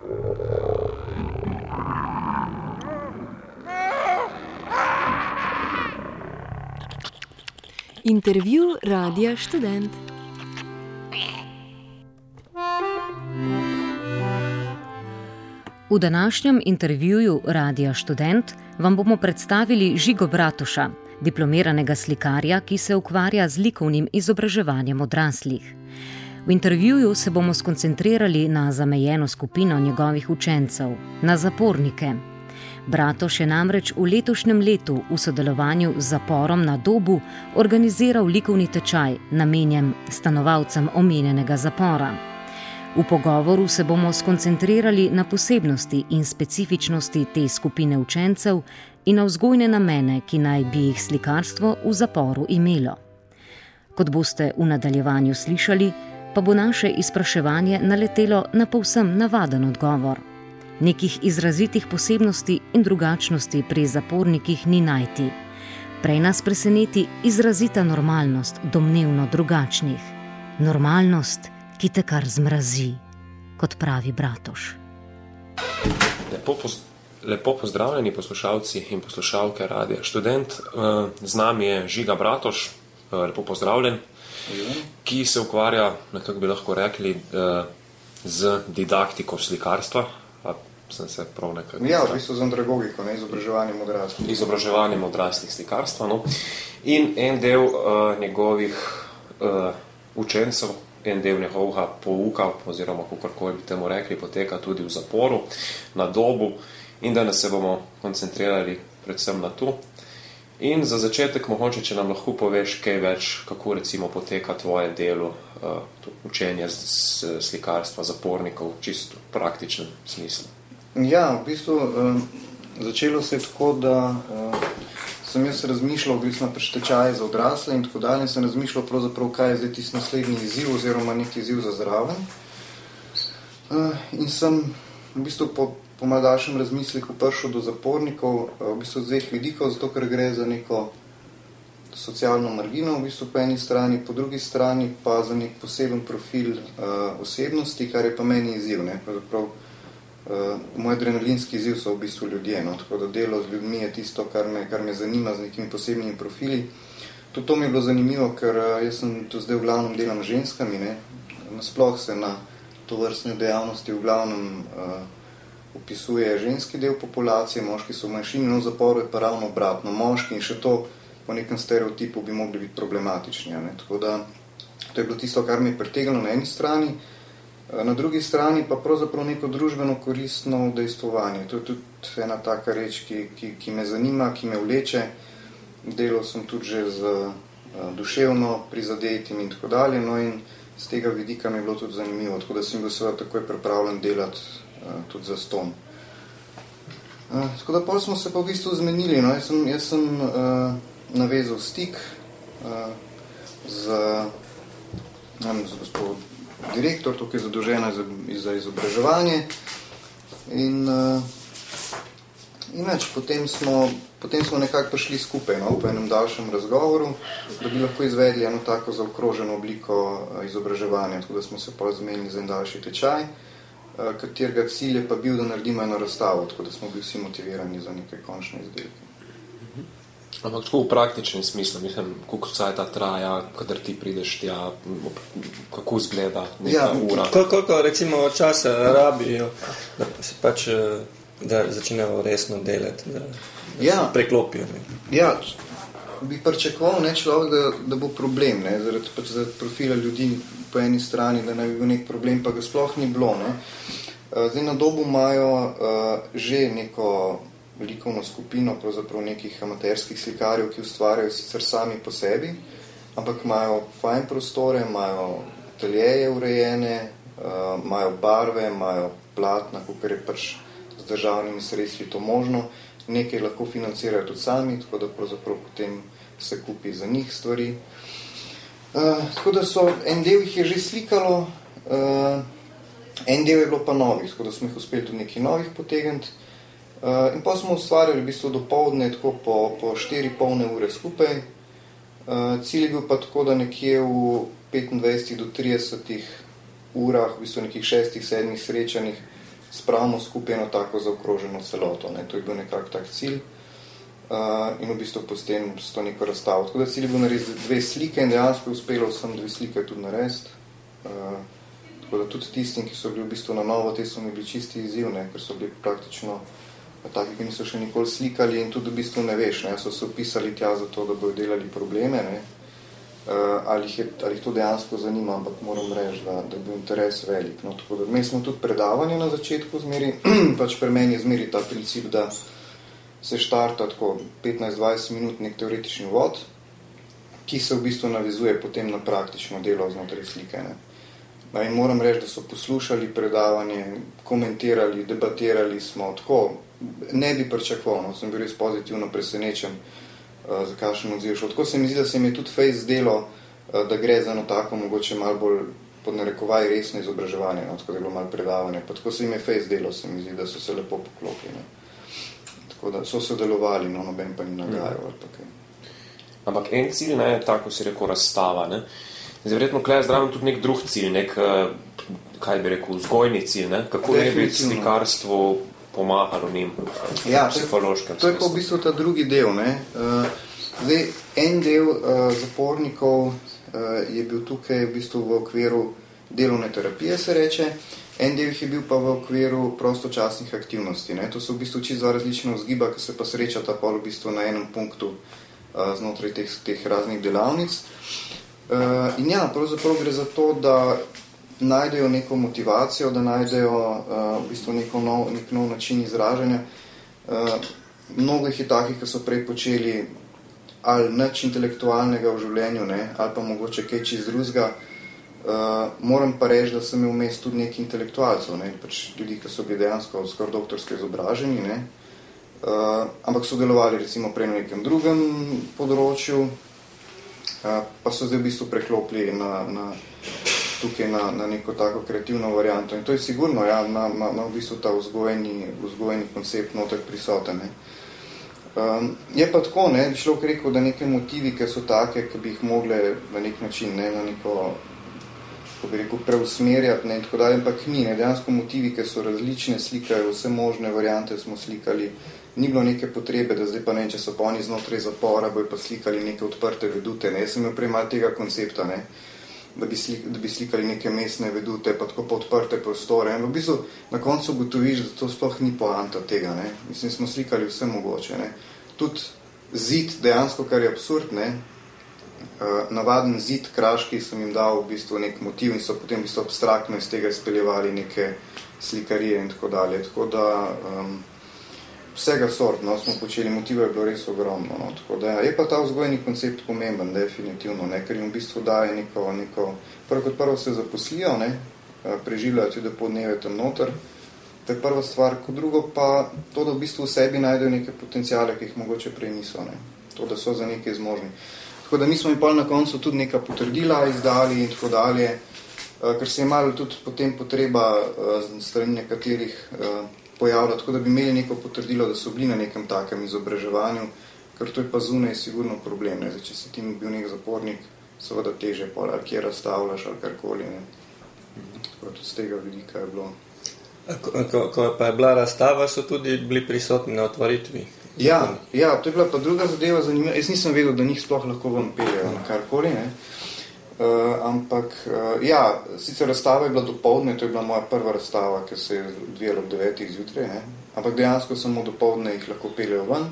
Intervju Radia Študent. V današnjem intervjuju Radia Študent vam bomo predstavili Žigo Bratuša, diplomiranega slikarja, ki se ukvarja z likovnim izobraževanjem odraslih. V intervjuju se bomo skoncentrirali na zamejeno skupino njegovih učencev, na zapornike. Bratoš je namreč v letošnjem letu v sodelovanju z zaporom na Dobu organiziral likovni tečaj, namenjen stanovalcem omenjenega zapora. V pogovoru se bomo skoncentrirali na posebnosti in specifičnosti te skupine učencev in na vzgojne namene, ki naj bi jih slikarstvo v zaporu imelo. Kot boste v nadaljevanju slišali, pa bo naše izpraševanje naletelo na povsem navaden odgovor. Nekih izrazitih posebnosti in drugačnosti pri zapornikih ni najti. Prej nas preseneti izrazita normalnost domnevno drugačnih. Normalnost, ki te kar zmrazi, kot pravi Bratoš. Lepo pozdravljeni poslušalci in poslušalke Radia Študent. Z nami je Žiga Bratoš, lepo pozdravljen, ki se ukvarja, nekako bi lahko rekli, z didaktiko slikarstva. Sem se prav nekako... Ja, v bistvu z andragogiko, ne, izobraževanjem odraslih. Izobraževanjem odraslih slikarstva, no. In en del njegovih učencev, en del njegovega pouka, oziroma kakorkoli bi temu rekli, poteka tudi v zaporu na Dobu, in danes se bomo koncentrirali predvsem na to. In za začetek mogoče, če nam lahko poveš kaj več, kako recimo poteka tvoje delo, učenje z slikarstva zapornikov, čisto v praktičnem smislu. Ja, v bistvu začelo se je tako, da sem jaz razmišljal, bili smo pač tečaje za odrasle in tako dalje, in sem razmišljal pravzaprav, kaj je zdaj tisti naslednji izziv oziroma neki izziv za zraven. In sem v bistvu po malo daljšem razmisleku prišel do zapornikov, v bistvu z dveh vidikov, zato ker gre za neko socialno margino, v bistvu po eni strani, po drugi strani pa za nek poseben profil osebnosti, kar je pa meni izziv, ne, pravzaprav. Moj adrenalinski izziv so v bistvu ljudje, no, tako da delo z ljudmi je tisto, kar me zanima z nekimi posebnimi profili. Tudi to mi je bilo zanimivo, ker jaz sem to zdaj v glavnem delam z ženskami, ne. Nasploh se na tovrstne dejavnosti v glavnem opisuje ženski del populacije, moški so v manjšini, no v zaporu je pa ravno obratno. Moški in še to po nekem stereotipu bi mogli biti problematični, ne. Tako da to je bilo tisto, kar mi je pritegnilo na eni strani. Na drugi strani pa pravzaprav neko družbeno koristno udejstvovanje. To je tudi ena taka reč, ki me zanima, ki me vleče. Delal sem tudi že z duševno prizadetim in tako dalje, no in z tega vidika mi je bilo tudi zanimivo, tako da sem bil seveda takoj pripravljen delati tudi za ston. Tako da pol smo se pa v bistvu zmenili, no, jaz sem navezal stik z gospod direktor, tukaj je zadolžena za izobraževanje in več, potem smo nekako prišli skupaj, no, po enem daljšem razgovoru, da bi lahko izvedli eno tako zaokroženo obliko izobraževanja, tako da smo se pa zmenili za en daljši tečaj, katerega cilj je pa bil, da naredimo eno razstavo, tako da smo bili vsi motivirani za neke končne izdelke. Ampak tako v praktičnem smislu, mislim, koliko cajta traja, kadar ti prideš tja, kako izgleda neka ura? Koliko recimo časa rabijo, da se pač, da začnejo resno delati, da se preklopijo? Ne? Ja, bi pričakoval, ne, človek, da bo problem, ne, zaradi profila ljudi po eni strani, da naj bi bil nek problem, pa ga sploh ni bilo, ne. Zdaj na Dobu imajo že neko likovno skupino, pravzaprav nekih amaterskih slikarjev, ki ustvarjajo sicer sami po sebi, ampak imajo fajn prostore, imajo ateljeje urejene, imajo barve, imajo platna, kakor je pač z državnimi sredstvi to možno, nekaj lahko financirajo tudi sami, tako da pravzaprav potem se kupi za njih stvari. Tako da en del jih je že slikalo, en del je bilo pa novih, tako da smo jih uspeli tudi nekaj novih potegniti. In pa smo ustvarjali v bistvu dopoldne tako po 4 polne ure skupaj. Cilj je bil pa tako, da nekje v 25 do 30 urah, v bistvu nekih 6-7 srečanjih, spravimo skupaj eno tako zaokroženo celoto. Ne. To je bil nekak tak cilj in v bistvu potem s to neko razstavo. Tako da cilj je bil narediti 2 slike in dejansko uspelo sem 2 slike tudi narediti. Tako da tudi tistim, ki so bili v bistvu na novo, te so mi bili čisti izziv, ne, ker so bili praktično taki, ki niso še nikoli slikali in tudi v bistvu ne veš, ne, so se upisali tja za to, da bojo delali probleme, ne, ali jih to dejansko zanima, ampak moram reči, da je bil interes velik. No, tako da imeli smo tudi predavanje na začetku zmeri, pač pri meni je zmeri ta princip, da se štarta tako 15-20 minut nek teoretični uvod, ki se v bistvu navezuje potem na praktično delo znotraj slike. Ne. In moram reči, da so poslušali predavanje, komentirali, debatirali smo tako, ne bi pričakoval, no, sem bil res pozitivno presenečen, za kakšen odziv šel. Tako se mi zdi, da se mi je tudi fejs zdelo, da gre za eno tako mogoče malo bolj pod narekovaj resno izobraževanje, no, tako da je bilo malo predavanje. Pa tako se mi je fejs zdelo, se mi zdi, da so se lepo poklopili. Ne. Tako da so sodelovali, no, noben pa ni nagajal ali pa kaj. Ampak en cilj, ne, tako si rekel, razstava, ne. Zdaj, verjetno, tukaj je zdravo tudi nek drug cilj, nek, kaj bi rekel, vzgojni cilj, ne, kako ne bi slikarstvo pomagalo njim, psihološkem. To je pa v bistvu ta drugi del, ne. Zdaj, en del zapornikov je bil tukaj v bistvu v okviru delovne terapije, se reče, en del je bil pa v okviru prostočasnih aktivnosti, ne. To so v bistvu čisto 2 različna vzgiba, ki se pa srečata pol v bistvu na enem punktu znotraj teh raznih delavnic. In ja, pravzaprav gre za to, da najdejo neko motivacijo, da najdejo v bistvu nek nov način izražanja. Mnogo jih je takih, ki so prej počeli ali nič intelektualnega v življenju, ne, ali pa mogoče kaj čist drugega. Moram pa reči, da sem imel vmes tudi nekaj intelektualcev, ne, pač ljudi, ki so bili dejansko skoraj doktorsko izobraženi, ne, ampak so delovali recimo prej na nekem drugem področju, pa so zdaj v bistvu preklopili tukaj na neko tako kreativno varianto. In to je sigurno, ja, na v bistvu ta vzgojeni koncept noter prisoten. Je pa tako, ne, človek rekel, da neke motivi, ki so take, ki bi jih mogle na nek način, ne, na neko, ko bi rekel, preusmerjati, ne, in tako dalje, ampak ni, ne, dejansko motivi, ki so različne, slikajo vse možne variante, smo slikali, ni bilo neke potrebe, da zdaj pa ne, če so pa oni znotraj zapora, bojo pa slikali neke odprte vedute, ne, jaz sem imel prej malo tega koncepta, ne, da bi slikali neke mestne vedute, pa tako pa odprte prostore. In v bistvu na koncu ugotoviš, da to sploh ni poanta tega, ne. Mislim, smo slikali vse mogoče, ne. Tudi zid, dejansko, kar je absurd, ne, navaden zid kraški sem jim dal v bistvu nek motiv in so potem v bistvu abstraktno iz tega izpeljevali neke slikarije in tako dalje. Tako da vsega sort, no, smo počeli, motivov je bilo res ogromno, no, tako da je pa ta vzgojni koncept pomemben, definitivno, ne, ker jim v bistvu daje neko, prvo se zaposlijo, ne, preživljajo tudi podneve tam noter, to je prva stvar, kot drugo pa to, da v bistvu v sebi najdejo neke potenciale, ki jih mogoče prej niso, ne, to, da so za nekaj zmožni. Tako da mi smo jim pa na koncu tudi neka potrdila izdali in tako dalje, ker se je malo tudi potem potreba strani nekaterih pojavlja, tako da bi imeli neko potrdilo, da so bili na nekem takem izobraževanju, ker to je pa zunaj sigurno problem. Ne? Zdaj, če si ti bil nek zapornik, seveda teže pol, ali kje razstavljaš, ali karkoli. Ne? Tako tudi z tega vidika je bilo. Ko pa je bila razstava, so tudi bili prisotni na otvoritvi? Ja, to je bila pa druga zadeva zanimiva. Jaz nisem vedel, da njih sploh lahko vam peljejo na karkoli, ne? Ampak, ja, sicer razstava je bila dopoldne, to je bila moja prva razstava, ki se je odvijala ob 9 zjutraj, ne? Ampak dejansko samo dopoldne jih lahko peljejo ven.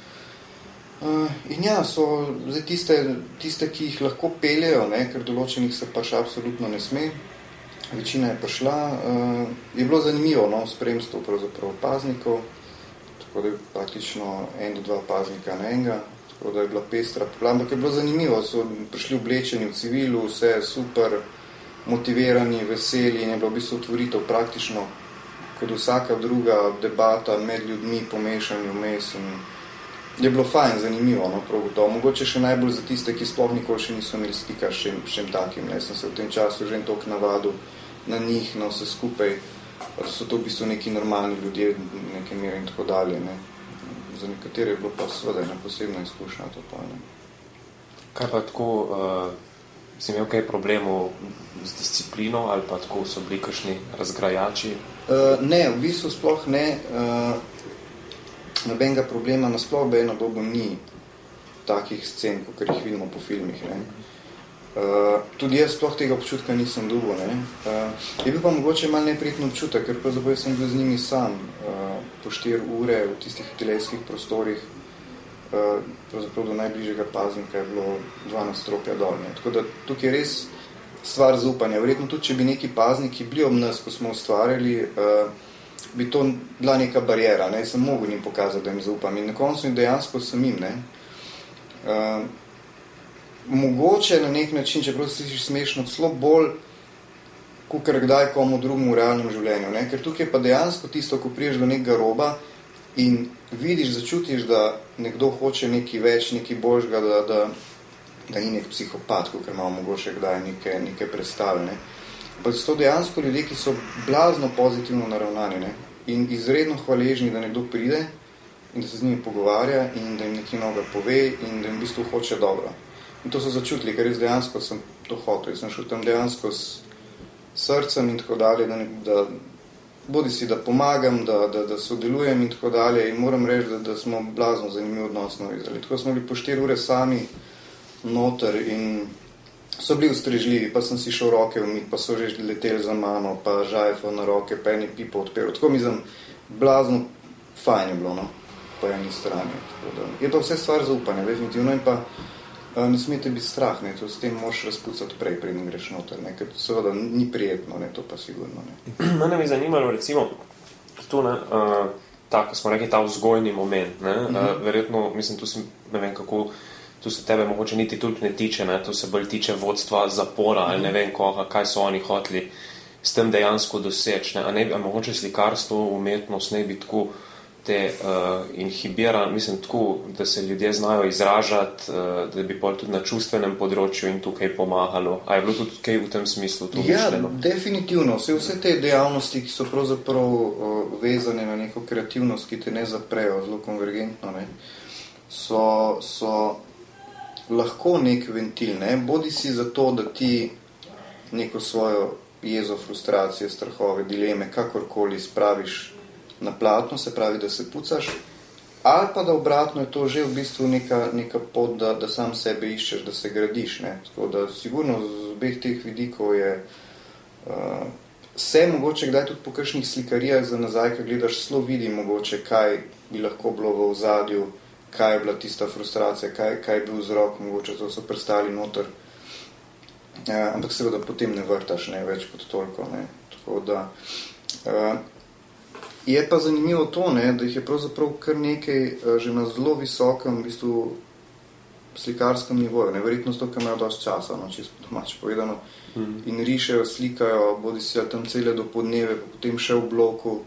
In ja, so zdaj tiste, ki jih lahko peljejo, ne? Ker določenih se pač absolutno ne sme, večina je prišla, je bilo zanimivo, no, spremstvo pravzaprav paznikov, tako da je praktično 1 do 2 paznika na enega, tako da je bila pestra, ampak je bilo zanimivo, so prišli oblečeni v civilu, vse super, motivirani, veseli in je bilo v bistvu otvoritev praktično kot vsaka druga debata med ljudmi, pomešani vmes in je bilo fajn, zanimivo, no, prav gotovo. Mogoče še najbolj za tiste, ki sploh nikoli še niso imeli stika s čem takim, ne, sem se v tem času že toliko navadil na njih, na vse skupaj, da so to v bistvu neki normalni ljudje, neke mere in tako dalje, ne. Za nekatere je bilo pa seveda ena posebna izkušnja to pa, ne. Kaj pa tako si imel kaj problemov z disciplino ali pa tako so bili kakšni razgrajači? Ne, v bistvu sploh ne. Nobenega problema nasploh ena dobo ni takih scen, kot jih vidimo po filmih. Ne. Tudi jaz sploh tega občutka nisem dobil. Je bil pa mogoče malo neprijetno občutek, ker pravzaprav sem bil z njimi sam po 4 ure v tistih hotelskih prostorih. Pravzaprav do najbližjega paznika je bilo 12 stropja dol. Ne. Tako da tukaj je res stvar zaupanja. Verjetno tudi, če bi neki pazniki bili ob nas, ko smo ustvarjali, bi to bila neka barijera. Ne. Sem mogel njim pokazati, da jim zaupam. In na koncu dejansko sem jim. Ne. Mogoče na nek način, čeprav se slišiš smešno, celo bolj, kakor kdaj komu drugemu v realnem življenju. Ne? Ker tukaj pa dejansko tisto, ko priješ do nekega roba in vidiš, začutiš, da nekdo hoče nekaj več, nekaj božga, da ni nek psihopat, kakor imamo mogoče kdaj neke predstave. Ne? Pa so to dejansko ljudje, ki so blazno pozitivno naravnani, ne? In izredno hvaležni, da nekdo pride in da se z njimi pogovarja in da jim nekaj novega pove in da jim v bistvu hoče dobro. In to so začutili, ker jaz dejansko sem to hotel. Jaz sem šel tam dejansko s srcem in tako dalje, da bodi si, da pomagam, da sodelujem in tako dalje. In moram reči, da smo blazno zanimiv odnos navezali. Tako smo bili po 4 ure sami noter in so bili ustrežljivi, pa sem si šel roke umiti, pa so že leteli za mano, pa žajfal na roke, pa eni pipo odperil. Tako mi sem blazno fajn je bilo, no, po eni strani. Je to vse stvar zaupanja, definitivno, in pa ne smete biti strah, ne, to s tem moraš razpucati prej, preden greš noter, ne, ker seveda ni prijetno, ne, to pa sigurno, ne. Mene mi zanimalo, recimo, tu, ne, tako smo rekli, ta vzgojni moment, ne, verjetno, mislim, tu sem, ne vem kako, tu se tebe mogoče niti toliko ne tiče, ne, tu se bolj tiče vodstva zapora, ali ne vem koga, kaj so oni hoteli s tem dejansko doseči, ne, a mogoče slikarstvo, umetnost ne bi tako te inhibira, mislim tako, da se ljudje znajo izražati, da bi pol tudi na čustvenem področju in tukaj pomagalo. A je bilo tudi kaj v tem smislu tu mišljeno? Ja, definitivno. Vse te dejavnosti, ki so pravzaprav vezane na neko kreativnost, ki te ne zaprejo zelo konvergentno, ne, so lahko nek ventil, ne, bodi si za to, da ti neko svojo jezo, frustracije, strahove, dileme, kakorkoli spraviš na platno, se pravi, da se pucaš, ali pa da obratno je to že v bistvu neka pot, da sam sebe iščeš, da se gradiš. Ne? Tako da sigurno z obeh teh vidikov je se mogoče kdaj tudi po kakšnih slikarijah za nazaj, ko gledaš, zelo vidi mogoče, kaj bi lahko bilo v ozadju, kaj je bila tista frustracija, kaj je bil vzrok, mogoče to so prestali noter. Ampak seveda potem ne vrtaš, ne, več kot toliko. Ne? Tako da je pa zanimivo to, ne, da jih je pravzaprav kar nekaj že na zelo visokem v bistvu slikarskem nivoju. Ne, verjetno to, ker imajo dosti časa, no, čisto domače povedano, in rišejo, slikajo, bodi si tam cele do podneve, pa potem še v bloku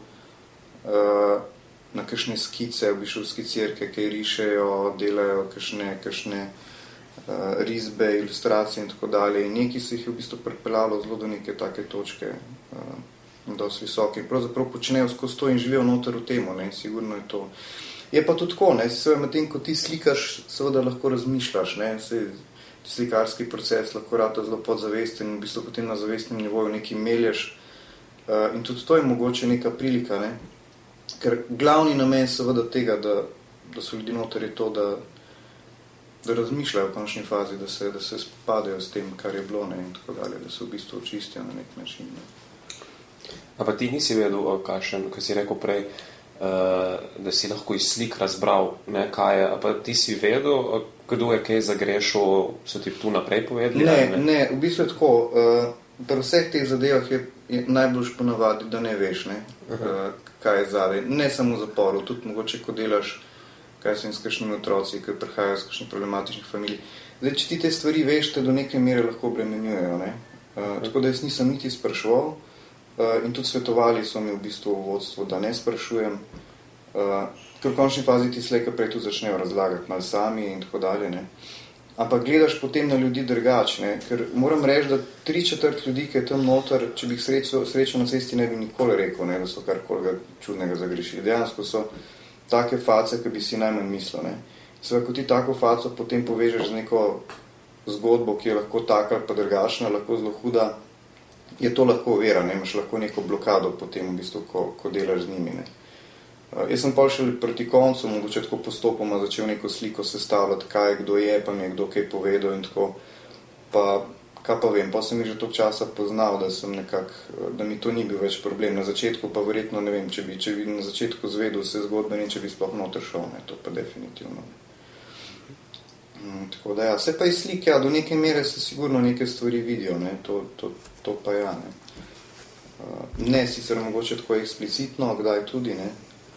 na kakšne skice, v bistvu skicirke, ki rišejo, delajo kakšne risbe, ilustracije in tako dalje. In neki se jih je v bistvu pripeljalo zelo do neke take točke, dosti visoki. Pravzaprav počnejo skozi to in živijo noter v temu, ne, sigurno je to. Je pa tudi tako, ne, seveda med tem, ko ti slikaš, seveda lahko razmišljaš, ne, slikarski proces lahko rata zelo podzavesten in v bistvu potem na zavestnem nivoju nekaj melješ in tudi to je mogoče neka prilika, ne, ker glavni namen seveda tega, da so ljudi noter je to, da razmišljajo v končni fazi, da se spopadajo s tem, kar je bilo, ne, in tako dalje, da se v bistvu očistijo na nek način, ne. A pa ti nisi vedel, kakšen, ko si rekel prej, da si lahko iz slik razbral, ne, kaj je, a pa ti si vedel, kdo je kaj zagrešil, so ti tu naprej povedali? Ne, v bistvu je tako, pri vseh teh zadevah je najboljš ponavadi, da ne veš, ne, kaj je zadej, ne samo v zaporu, tudi mogoče, ko delaš, kaj so in s kakšnimi otroci, ki prihajajo z kakšnih problematičnih familij. Zdaj, če ti te stvari veš, te do neke mere lahko obremenjujejo, ne, tako da jaz nisem niti spraševal, in tudi svetovali so mi v bistvu v vodstvu, da ne sprašujem, ker v končni fazi ti slejka prej tudi začnejo razlagati malo sami in tako dalje, ne. Ampak gledaš potem na ljudi drugače, ne, ker moram reči, da 3/4 ljudi, ki je tam noter, če bi jih srečal na cesti, ne bi nikoli rekel, ne, da so karkoli čudnega zagrešili. Dejansko so take face, ki bi si najmanj mislil, ne. Seveda, ko ti tako faco potem povežeš z neko zgodbo, ki je lahko taka ali pa drugačna, lahko zelo huda, je to lahko ovira, ne, imaš lahko neko blokado potem, v bistvu, ko delaš z njimi, ne. Jaz sem pa šele proti koncu, mogoče tako postopoma začel neko sliko sestavljati, kaj kdo je, pa mi je kdo kaj povedal in tako, pa kaj pa vem, pa sem jih že toliko časa poznal, da sem da mi to ni bil več problem. Na začetku pa verjetno, ne vem, če bi na začetku zvedel vse zgodbe, ne, če bi sploh noter šel, ne, to pa definitivno. Tako da ja, vse pa iz slike, do neke mere se sigurno neke stvari vidijo, ne, to pa ja, ne. Ne, sicer mogoče tako eksplicitno, kdaj tudi, ne,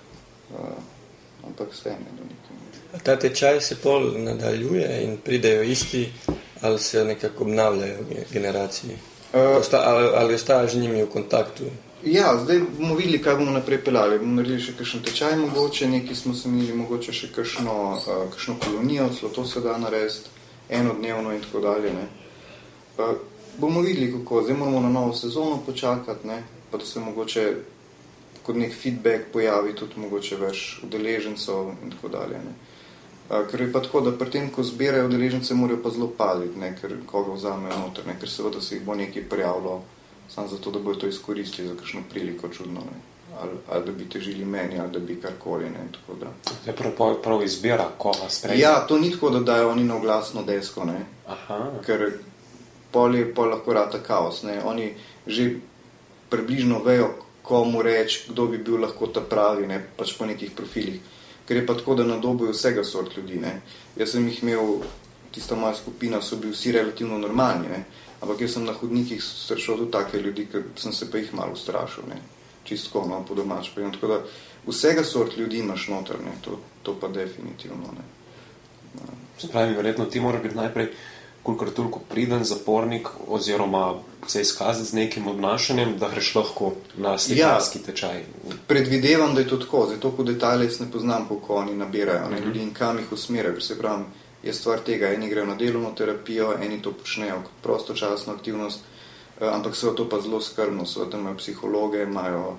ampak vse ne, do neke mere. Ta tečaj se pol nadaljuje in pridejo isti, ali se nekako obnavljajo generacije? Ali ostajaš z njimi v kontaktu? Ja, zdaj bomo videli, kaj bomo naprej peljali. Bomo naredili še kakšen tečaj mogoče, neki smo se imeli mogoče še kakšno kolonijo, celo to se da narediti, enodnevno in tako dalje, ne. Bomo videli, kako. Zdaj moramo na novo sezono počakati, ne, pa da se mogoče kot nek feedback pojavi tudi mogoče več udeležencev in tako dalje, ne. Ker je pa tako, da pri tem, ko zbirajo udeležence, morajo pa zelo paziti, ne, ker koga vzamejo noter, ne, ker seveda se jih bo nekaj prijavilo samo zato, da bojo to izkoristili za kakšno priliko čudno, ne. Ali da bi težili meni, ali da bi karkoli, ne, tako da. Je prav izbira, koga sprejme? Ja, to ni tako, da dajo oni na oglasno desko, ne. Aha. Ker pol lahko rata kaos, ne. Oni že približno vejo, komu reči, kdo bi bil lahko ta pravi, ne, pač po nekih profilih. Ker je pa tako, da nadobujo vsega sort ljudi, ne. Jaz sem jih imel, tista moja skupina, so bili vsi relativno normalni, ne. Ampak jaz sem na hodnikih srečal tudi take ljudi, ker sem se pa jih malo ustrašil, ne. Čistko, no, po domač. Tako da vsega sort ljudi imaš noter, ne. To pa definitivno, ne. Se pravi, verjetno ti mora biti najprej kolikor toliko priden zapornik oziroma se izkazati z nekim obnašanjem, da greš lahko na slikarski tečaj. Predvidevam, da je to tako. Zdaj toliko detalje jaz ne poznam, koliko oni nabirajo, ne, ljudi in kam jih usmerajo, ker se pravim, je stvar tega, eni grejo na delovno terapijo, eni to počnejo kot prostočasno aktivnost, ampak seveda to pa zelo skrbno, seveda tam imajo psihologe, imajo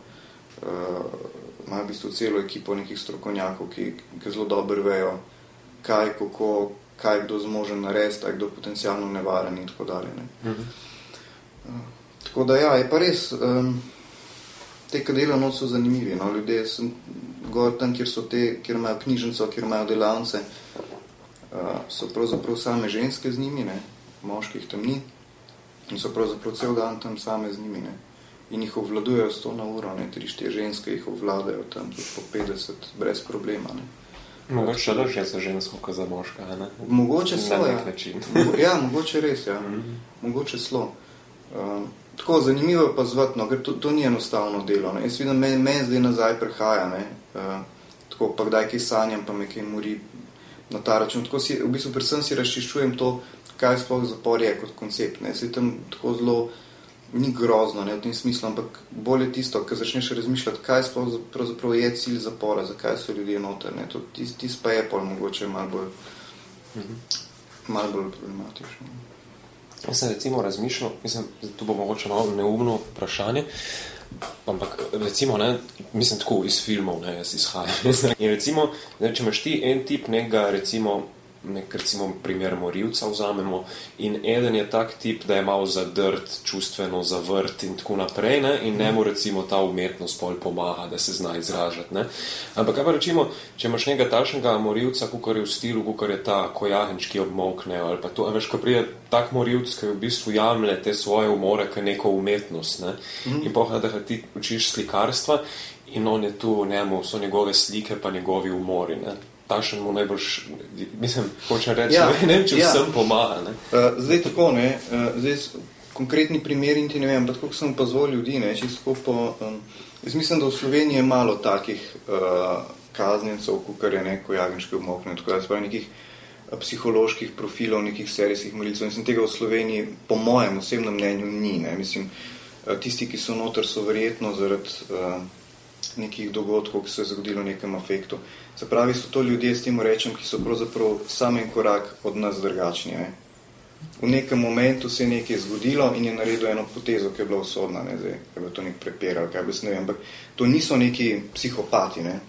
v bistvu celo ekipo nekih strokovnjakov, ki zelo dobro vejo, kaj, kako, kaj kdo zmožen narediti, kdo potencialno nevaren in tako dalje, ne. Tako da ja, je pa res, te, ki delajo noč, so zanimivi, no, ljudje sem gor tam, kjer imajo knjižnico, kjer imajo delavnice, so pravzaprav same ženske z njimi, ne, moških tam ni, in so pravzaprav cel dan tam same z njimi, ne, in jih obvladujejo 100 na uro, ne, 3-4 ženske jih obvladajo tam tudi po 50 brez problema, ne. Mogoče lažje za žensko, kot za moška, ne? Mogoče so, ja. Ja, mogoče res, ja. Mogoče slo. Tako, zanimivo je pa zvatno, ker to ni enostavno delo, ne. Jaz vidim, meni zdaj nazaj prihaja, ne. Tako, pa kdaj kaj sanjam, pa me kaj mori na ta račun. Tako v bistvu predvsem si razčiščujem to, kaj sploh zapor je kot koncept, ne. Saj tam tako zelo ni grozno, ne, v tem smislu, ampak bolj je tisto, ko začneš razmišljati, kaj sploh pravzaprav je cilj zapora, zakaj so ljudje noter, ne. Tis pa je pol mogoče malo bolj problematično. Jaz sem recimo razmišljal, mislim, to bo mogoče malo neumno vprašanje, ampak recimo, ne, mislim tako iz filmov, ne, jaz izhajam. In recimo, ne, če imaš ti en tip nekega, recimo primer morilca vzamemo in eden je tak tip, da je malo zadrt, čustveno zavrt in tako naprej, ne, in njemu recimo ta umetnost pol pomaga, da se zna izražati, ne. Ampak kaj pa recimo, če imaš nekega takšnega morilca, kakor je v stilu, kakor je ta Kojahenč, ki obmolkne, ali pa to, veš, ko pride tak morilc, ki v bistvu jamlje te svoje umore kot neko umetnost, ne, in pohaj, da ti učiš slikarstva in on je tu, njemu so njegove slike pa njegovi umori, ne. Tašen mu najboljš, mislim, hočem reči, ne vem, če vsem pomaga, ne. Zdaj tako, ne, zdaj konkretni primer in ti ne vem, pa tako sem opazval ljudi, ne, čisto jaz mislim, da v Sloveniji je malo takih kaznjencev, kakor je neko jagenške obmokne, tako da spravi nekih psiholoških profilov, nekih serijskih morilcev, in sem tega v Sloveniji, po mojem osebnem mnenju, ni, ne, mislim, tisti, ki so noter, so verjetno zaradi nekih dogodkov, ki se je zgodilo v nekem afektu. Se pravi, so to ljudje, s tem rečem, ki so pravzaprav sam en korak od nas drugačni. Ne? V nekem momentu se je nekaj zgodilo in je naredil eno potezo, ki je bila usodna, ne, zdaj, kaj bi to nek prepiral, kaj bi se ne vem, ampak to niso neki psihopati, ne.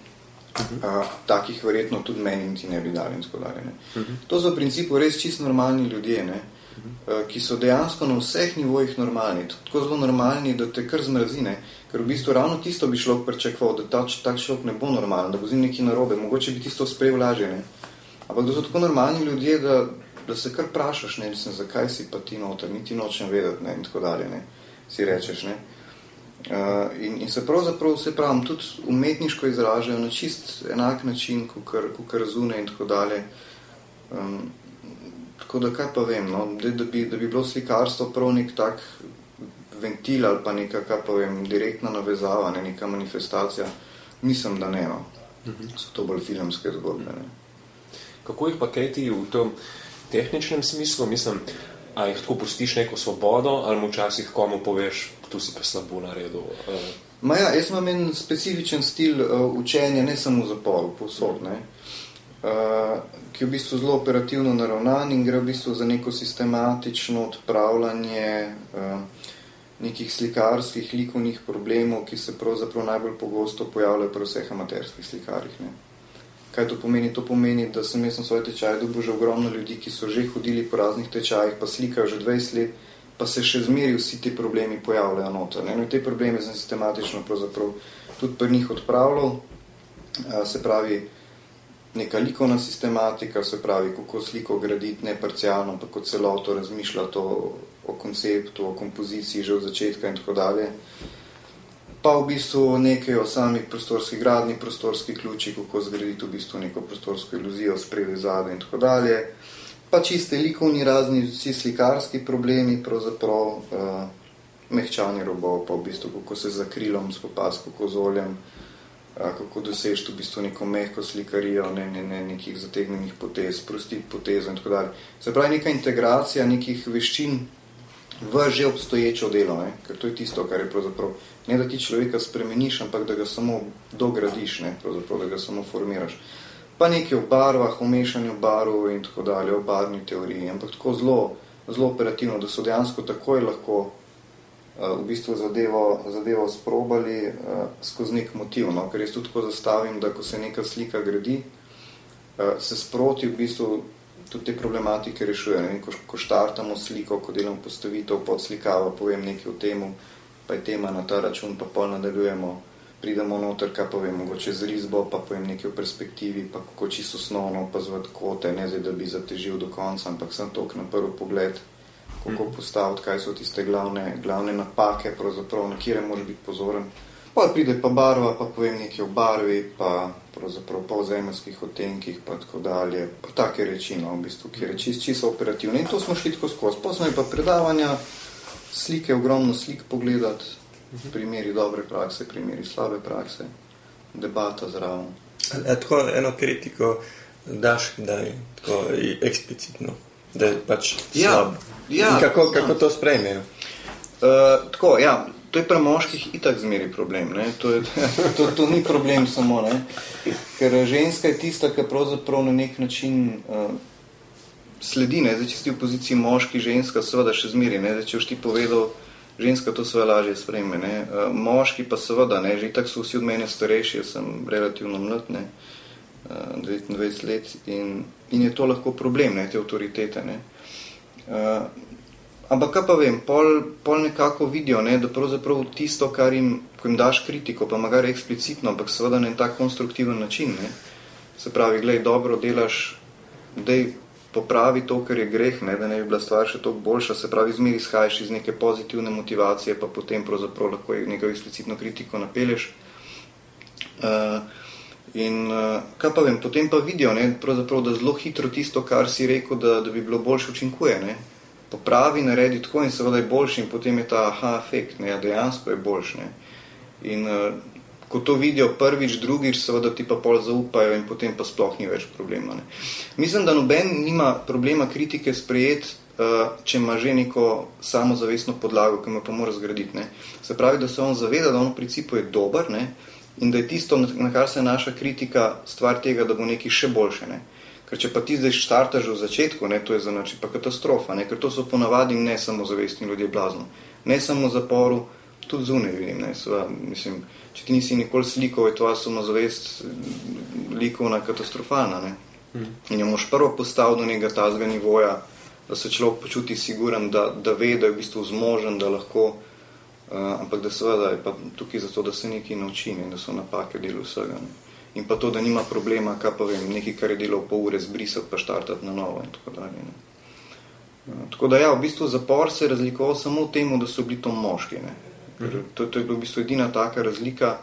Takih verjetno tudi meni niti ne bi dali in tako dalje, ne. To so v principu res čisto normalni ljudje, ne. ki so dejansko na vseh nivojih normalni, tako zelo normalni, da te kar zmrazi, ne? Ker v bistvu ravno tisto bi človek pričakoval, da tak človek ne bo normalen, da bo z njim nekaj narobe, mogoče bi tisto sprejel lažje, ne? Ampak da so tako normalni ljudje, da se kar prašaš, ne, mislim, zakaj si pa ti noter, niti nočem vedeti, ne, in tako dalje, ne, si rečeš, ne. In se pravzaprav, se pravim, tudi umetniško izražajo na čist enak način, kakor zune in tako dalje. Tako da kaj pa vem, no, da bi bilo slikarstvo prav nek tak ventil ali pa neka, kaj pa vem, direktna navezava, ne, neka manifestacija, mislim, da ne, no. So to bolj filmske zgodbe, ne. Kako jih pa kaj ti v tem tehničnem smislu, mislim, a jih tako pustiš neko svobodo, ali mu včasih komu poveš, tu si pa slabo naredil? Jaz imam en specifičen stil učenja, ne samo v zaporu, povsod, ne, ki je v bistvu zelo operativno naravnan in gre v bistvu za neko sistematično odpravljanje nekih slikarskih, likovnih problemov, ki se pravzaprav najbolj pogosto pojavljajo pri vseh amaterskih slikarjih, ne. Kaj to pomeni? To pomeni, da sem svoj tečaj dobil že ogromno ljudi, ki so že hodili po raznih tečajih, pa slikajo že 20 let, pa se še zmeri vsi ti problemi pojavljajo noter. In te probleme sem sistematično pravzaprav tudi pri njih odpravljal, se pravi neka likovna sistematika, se pravi kako sliko graditi ne parcialno, pa kot celoto razmišljati o konceptu, o kompoziciji že od začetka in tako dalje. Pa v bistvu nekaj o sami prostorski gradni, prostorski ključi, kako zgraditi v bistvu neko prostorsko iluzijo, spredaj, zadaj in tako dalje. Pa čiste likovni razni, vsi slikarski problemi, pravzaprav mehčanje robov, pa v bistvu kako se za krilom spopasti, kako z oljem, kako dosežiti v bistvu neko mehko slikarijo, ne nekih zategnenih potez, prostih potezo in tako dalje. Se pravi neka integracija nekih veščin v že obstoječo delo, ne? Ker to je tisto, kar je pravzaprav, ne da ti človeka spremeniš, ampak da ga samo dogradiš, ne? Pravzaprav, da ga samo formiraš. Pa nekaj o barvah, o mešanju barv in tako dalje, o barvni teoriji, ampak tako zelo operativno, da so dejansko takoj lahko v bistvu zadevo sprobali skozi nek motiv, no? Ker jaz tudi tako zastavim, da ko se neka slika gradi, se sproti v bistvu tudi te problematike rešuje. Ne vem, ko štartamo sliko, ko delam postavitev, podslikava, povem nekaj o temu, pa je tema na ta račun, pa pol nadaljujemo, pridemo noter, kaj povem, mogoče z risbo, pa povem nekaj o perspektivi, pa kako čisto osnovno opazovati kote, ne zdaj, da bi zatežil do konca, ampak sem toliko na prvi pogled, kako postaviti, kaj so tiste glavne napake, pravzaprav, na kire moraš biti pozoren. Pa pride pa barva, pa povem nekaj o barvi, pa pravzaprav po zemeljskih odtenkih, pa tako dalje, pa take reči, no, v bistvu, ki je čisto operativno. In to smo šli tako skozi. Potem pa predavanja, slike, ogromno slik pogledati, primeri dobre prakse, primeri slabe prakse, debata zraven. Tako eno kritiko daš, da je tako eksplicitno, da je pač slab. Ja, kako to sprejmejo? Tako, ja. To je pri moških itak zmeri problem, ne? To ni problem samo, ne? Ker ženska je tista, ki pravzaprav na nek način sledi, ne? Zdaj, če si v poziciji moški, ženska seveda še zmeri, ne? Zdaj, če boš ti povedal, ženska to sve lažje sprejme, ne? Moški pa seveda, ne? Že itak so vsi od mene starejši, jaz sem relativno mlad, ne? 29 let in je to lahko problem, ne? Te avtoritete, ne? Ampak kaj pa vem, pol nekako vidijo, ne, da pravzaprav tisto, ko jim daš kritiko, pa magari eksplicitno, ampak seveda na en tak konstruktiven način, ne. Se pravi, glej, dobro delaš, dej popravi to, kar je greh, ne, da ne bi bila stvar še toliko boljša, se pravi, zmeri izhajaš iz neke pozitivne motivacije, pa potem pravzaprav lahko neko eksplicitno kritiko napelješ. Kaj pa vem, potem pa vidijo, ne, pravzaprav, da zelo hitro tisto, kar si rekel, da bi bilo boljše učinkuje, ne. Popravi, naredi tako in seveda je boljši in potem je ta efekt, ne, dejansko je boljši, ne. In ko to vidijo prvič, drugič, seveda ti pa pol zaupajo in potem pa sploh ni več problema, ne. Mislim, da noben nima problema kritike sprejeti, če ima že neko samozavestno podlago, ki me pa mora zgraditi, ne. Se pravi, da se on zaveda, da on v principu je dober, ne, in da je tisto, na kar se naša kritika, stvar tega, da bo nekaj še boljše, ne. Ker če pa ti zdaj štartaš v začetku, ne, to je znači pa katastrofa, ne, ker to so ponavadi ne samozavestni ljudje blazno. Ne samo v zaporu, tudi zunaj vidim, ne, sva, mislim, če ti nisi nikoli slikal, je tvoja samozavest likovna katastrofalna, ne. In jo moš prvo postaviti do nekega tazga nivoja, da se človek počuti siguren, da ve, da je v bistvu zmožen, da lahko, ampak da seveda je pa tukaj zato, da se nekaj nauči, ne, da so napake del vsega. Ne. In pa to, da nima problema, kaj pa vem, nekaj, kar je delal pol ure zbrisati, pa štartati na novo in tako dalje. Ne. Tako da ja, v bistvu zapor se je razlikoval samo v temu, da so bili to moški. Ne. To je bila v bistvu edina taka razlika,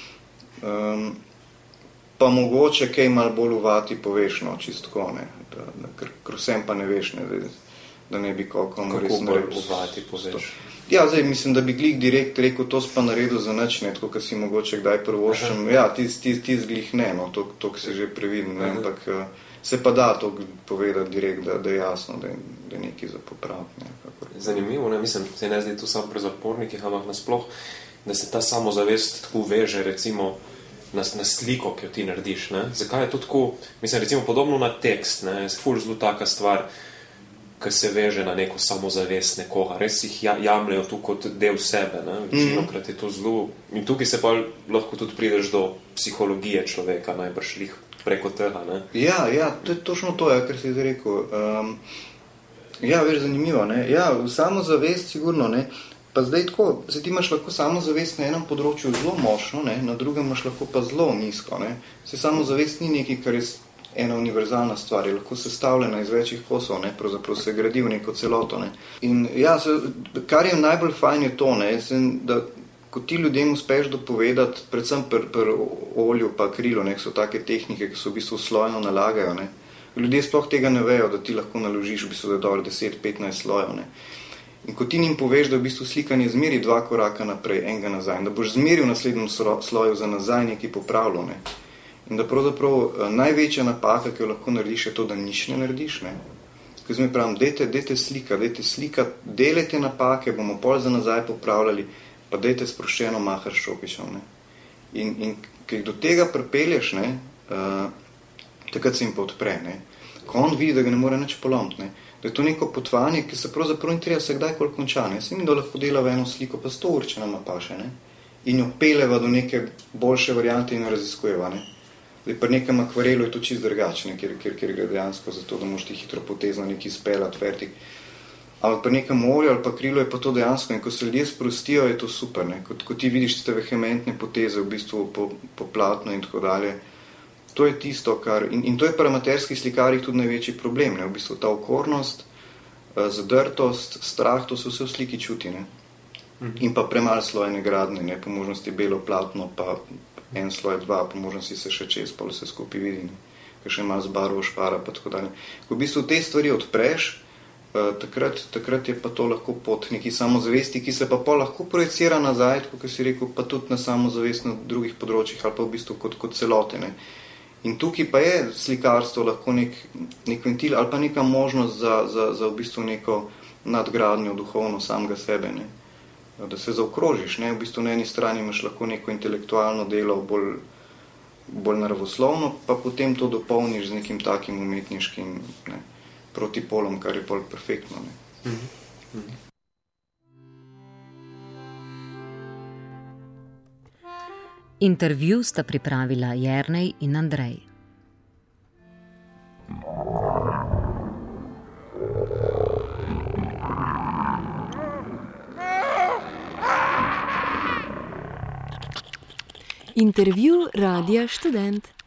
pa mogoče kaj malo bolj uvati poveš, no, čistko, ne, ker vsem pa ne veš, ne, da ne bi komu res naredil. Kako bolj uvati poveš? Ja, zdaj mislim, da bi glih direkt rekel, to spa naredil za nič, ne, tako, kad si mogoče kdaj prvoščem, ja, ti glih ne, no, to si že previdno, ne, ampak se pa da to povedati direkt, da je jasno, da je nekaj za popraviti. Zanimivo, ne, mislim, se ne zdi tu samo pri zapornikih, ampak nasploh, da se ta samozavest tako veže, recimo, na sliko, ki jo ti narediš, ne. Zakaj je to tako, mislim, recimo, podobno na tekst, ne, je ful zelo taka stvar, ki se veže na neko samozavest nekoga. Res jih jamljajo tu kot del sebe, ne, večinokrat je to zelo, in tukaj se pa lahko tudi prideš do psihologije človeka, najbrž lih preko tega, ne. Ja, to je točno to, kar si izrekel. Ja, veš, zanimivo, ne. Ja, samozavest sigurno, ne. Pa zdaj tako, ti imaš lahko samozavest na enem področju zelo močno, ne, na drugem imaš lahko pa zelo nizko, ne. Se samozavest ni nekaj, kar je ena univerzalna stvar, je lahko sestavljena iz večjih kosov, ne, pravzaprav se gradi v neko celoto, ne. In ja, kar je najbolj fajn je to, ne, da ko ti ljudem uspeš dopovedati, predvsem pri olju pa akrilu, ne, so take tehnike, ki so v bistvu slojno nalagajo, ne. Ljudje sploh tega ne vejo, da ti lahko naložiš v bistvu, da je dobro 10-15 slojev, ne. In ko ti njim poveš, da v bistvu slikanje zmeri 2 koraka naprej, enega nazaj, in da boš zmeril v naslednjem sloju za nazaj nekaj popravljal, ne. In da pravzaprav največja napaka, ki jo lahko narediš, je to, da nič ne narediš, ne. Ko zdaj mi pravim, dajte slika, delajte napake, bomo pol za nazaj popravljali, pa dajte sproščeno mahar s šopičem, ne. In ko jih do tega pripelješ, ne, takrat se jim pa odpre, ne. Ko on vidi, da ga ne more nič polomiti, ne. Da je to neko potovanje, ki se pravzaprav ni treba se kdajkoli konča, ne. Se mi da lahko dela v eno sliko, pa 100 ur, če nama paše, ne. In jo peleva do neke boljše variante in jo raziskujeva, ne. Zdaj, pri nekem akvarelu je to čist drugačne, kjer gre dejansko za to, da moš ti hitro potezno nekaj spelat, fertik. Ampak pri nekem olju ali pa krilu je pa to dejansko in ko se ljudje sprostijo, je to super, ne. Ko ti vidiš te vehementne poteze v bistvu po platnu in tako dalje, to je tisto, kar, in to je pri amaterskih slikarjih tudi največji problem, ne, v bistvu ta okornost, zadrtost, strah, to se vse v sliki čuti, ne. In pa premalo slojene gradne, ne, po možnosti belo platno, pa en sloj, 2, po možnosti se še čez, pa vse skupaj vidi, ne, ker še malo z barvo špara, pa tako dalje. Ko v bistvu te stvari odpreš, takrat je pa to lahko pot neki samozavesti, ki se pa lahko projecira nazaj, kot si rekel, pa tudi na samozavest na drugih področjih, ali pa v bistvu kot celote, ne. In tukaj pa je slikarstvo lahko nek ventil ali pa neka možnost za v bistvu neko nadgradnjo duhovno samega sebe, ne. Da se zaokrožiš, ne. V bistvu na eni strani imaš lahko neko intelektualno delo bolj naravoslovno, pa potem to dopolniš z nekim takim umetniškim, ne, protipolom, kar je bolj perfektno, ne. Intervju sta pripravila Jernej in Andrej. Intervju Radia Študent.